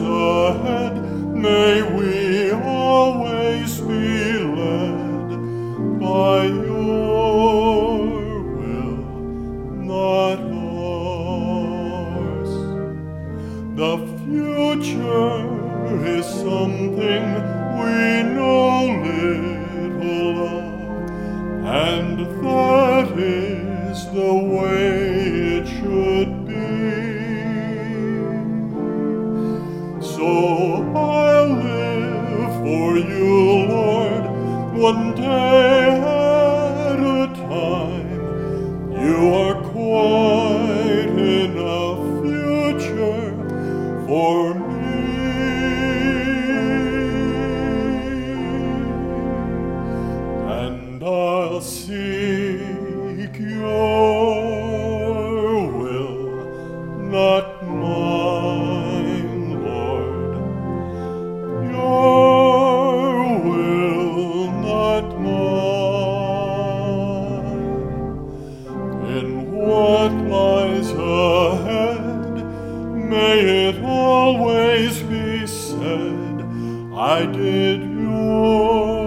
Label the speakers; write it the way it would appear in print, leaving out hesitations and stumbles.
Speaker 1: ahead, may we always be led by your will, not ours. The future is something we know little of, and that is the way it should be. So I'll live for you, Lord, one day at a time. You are quite enough future for me. And I'll seek your will, not mine, Lord. Your will, not mine. In what lies ahead, may it always be said, I did your